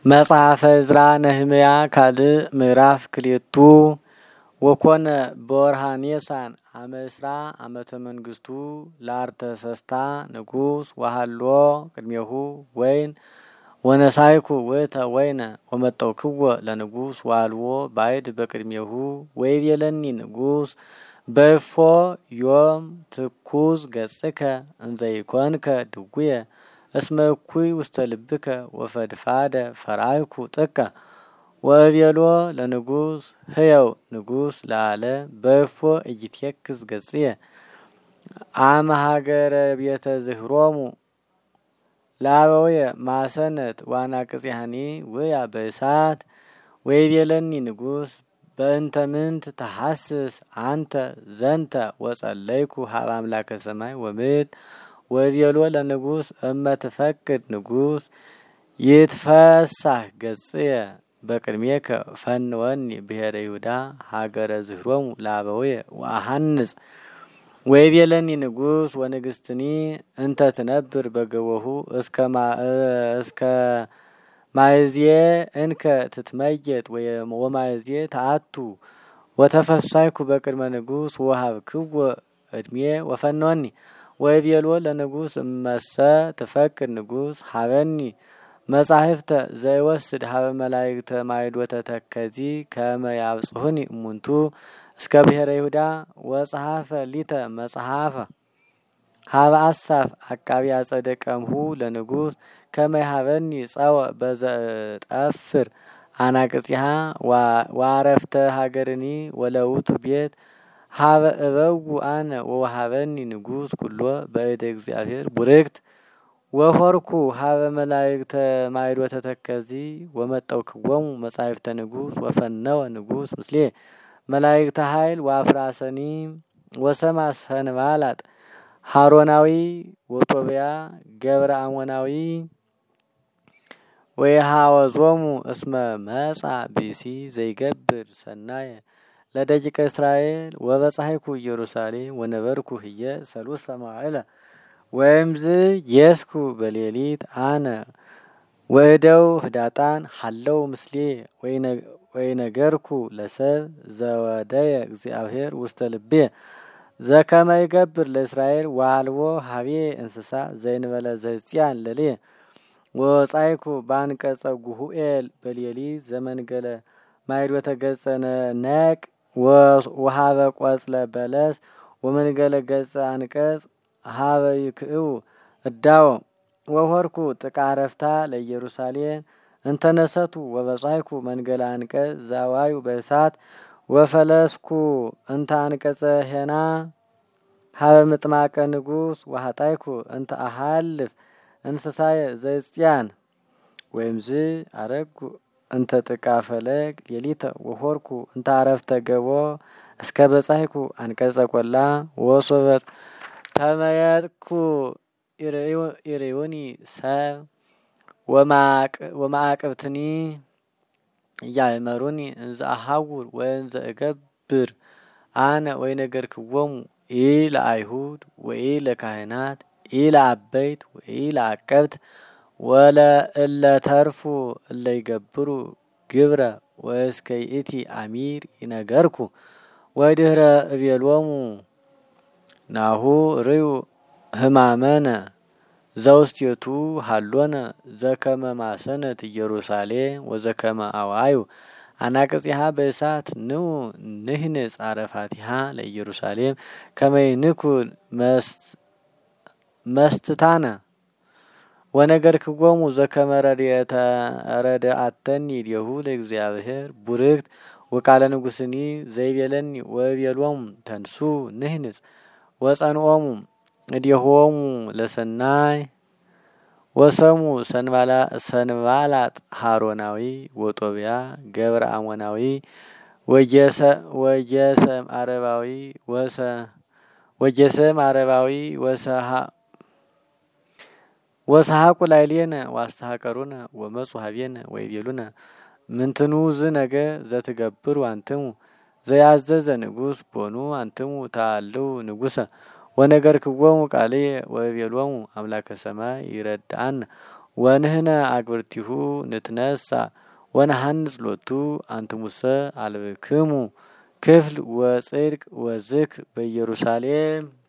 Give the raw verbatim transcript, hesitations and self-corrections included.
መጽሐፈ ዕዝራ ነህምያ ካልዕ ምዕራፍ ክልኤቱ ወኮነ በወርሃ ኒሳን አመ እስራ ዓመተ መንግስቱ ለአርተሰስታ ንጉስ ወሃሎ ቅድሜሁ ወይን ወነሳይኩ ውእተ ወይነ ወመጠውክዎ ለንጉስ ወአልቦ ባዕድ በቅድሜሁ ወይቤለኒ ንጉስ በእፎ ዮም ትኩዝ ገጽከ እንዘይኮንከ ድውየ እስመ እኩይ ውስተ ልብከ ወፈድፋደ ፈራይኩ ጥቀ ወእቤሎ ለንጉስ ህየው ንጉስ ላለ በእፎ እይትየክዝ ገጽየ አመ ሀገረ ቤተ ዝህሮሙ ላበውየ ማሰነት ዋና ቅጽያኒ ውያ በእሳት ወይቤለኒ ንጉስ በእንተ ምንት ተሐስስ አንተ ዘንተ ወጸለይኩ ሀብ አምላከ ሰማይ ወምድር ወእቤሎ ለንጉስ እመ ትፈቅድ ንጉስ ይትፈሳህ ገጽየ በቅድሜከ ፈንወኒ ብሔረ ይሁዳ ሀገረ ዝህሮሙ ላበውየ ወአሐንጽ ወይቤለኒ ንጉስ ወንግስትኒ እንተ ትነብር በገቦሁ እስከ ማእዝየ እንከ ትትመየጥ ወማእዝየ ተአቱ ወተፈሳይኩ በቅድመ ንጉስ ወሃብክዎ እድሜ ወፈንወኒ ወይቤሎ ለንጉስ እመሰ ትፈቅድ ንጉስ ሀበኒ መጻሕፍተ ዘይወስድ ሀበ መላእክተ ማይዶተ ተከዚ ከመ ያብጽሑኒ እሙንቱ እስከ ብሔረ ይሁዳ ወጸሐፈ ሊተ መጽሐፈ ሀበ አሳፍ አቃቢ አጸደ ቀምሁ ለንጉስ ከመ ይሃበኒ ጸወ በዘጠፍር አናቅጽሃ ዋረፍተ ሀገርኒ ወለውቱ ቤት ሀበ እበው አነ ወሃበኒ ንጉስ ኩሎ በእደ እግዚአብሔር ቡርክት ወሆርኩ ሀበ መላእክተ ማይዶተ ተከዚ ወመጠውክዎሙ መጻሕፍተ ንጉስ ወፈነወ ንጉስ ምስሌ መላእክተ ኃይል ወአፍራሰኒ ወሰማ ሰንባላጥ ሃሮናዊ ወጦብያ ገብረ አሞናዊ ወይሃወዞሙ እስመ መጻ ቢሲ ዘይገብር ሰናየ ለደቂቀ እስራኤል ወበጻሕኩ ኢየሩሳሌም ወነበርኩ ህየ ሰሉሰ መዋዕለ ወይምዝ የስኩ በሌሊት አነ ወእደው ህዳጣን ሀለው ምስሌ ወይነገርኩ ለሰብ ዘወደየ እግዚአብሔር ውስተ ልቤ ዘከመ ይገብር ለእስራኤል ወአልቦ ሀቤ እንስሳ ዘይንበለ ዘህጽያን ለሌ ወጻይኩ ባንቀጸ ጉሁኤል በሌሊት ዘመንገለ ማይዶተ ገጸ ነቅ ወሃበ ቆጽለ በለስ ወመንገለ ገጸ አንቀጽ ሀበ ይክእው እዳው ወሆርኩ ጥቃ ረፍታ ለኢየሩሳሌም እንተነሰቱ ወበጻይኩ መንገለ አንቀጽ ዛዋዩ በእሳት ወፈለስኩ እንተ አንቀጸ ሄና ሀበ ምጥማቀ ንጉስ ወሃጣይኩ እንተ አሃልፍ እንስሳየ ዘይጽያን ወይምዝ አረጉ እንተ ጥቃ ፈለግ ሌሊተ ወሆርኩ እንተ አረፍተ ገቦ እስከ በጻይኩ አንቀጸ ቆላ ወሶበት ተመየጥኩ ኢሬዮኒ ሰብ ወማዕቅብትኒ እያእመሩኒ እንዘ አሐውር ወእንዘ እገብር አነ ወይነገርክዎሙ ኢ ለአይሁድ ወኢ ለካህናት ኢ ለአበይት ወኢ ለአቀብት ወለእለ ተርፉ እለ ይገብሩ ግብረ ወእስከ ይእቲ አሚር ይነገርኩ ወድህረ እቤሎሙ ናሁ ርዩ ህማመነ ዘውስቴቱ ሃሎነ ዘከመ ማሰነት ኢየሩሳሌም ወዘከመ አዋዩ አናቅጽሃ በእሳት ንዑ ንህንጽ አረፋቲሃ ለኢየሩሳሌም ከመ ይንኩን መስትታነ ወነገርክዎሙ ዘከመ ረድአተኒ እዴሁ ለእግዚአብሔር ቡርክት ወቃለ ንጉስኒ ዘይቤለኒ ወቤሎሙ ተንሱ ንህንጽ ወጸንኦሙ እዴሆሙ ለሰናይ ወሰሙ ሰንባላጥ ሃሮናዊ ወጦብያ ገብረ አሞናዊ ወየሰም አረባዊ ወሰ ወየሰም አረባዊ ወሰሃ ወሰሃቁ ላይሌነ ዋስተሃቀሩነ ወመጹ ሀቤነ ወይቤሉነ ምንትኑ ዝ ነገ ዘትገብሩ አንትሙ ዘያዘዘ ንጉስ ቦኑ አንትሙ ታለው ንጉሰ ወነገርክዎሙ ቃልየ ወቤሎሙ አምላከ ሰማይ ይረዳን ወንህነ አግብርቲሁ ንትነሳ ወነሐንጽ ሎቱ አንትሙሰ አልብክሙ ክፍል ወጽድቅ ወዝክር በኢየሩሳሌም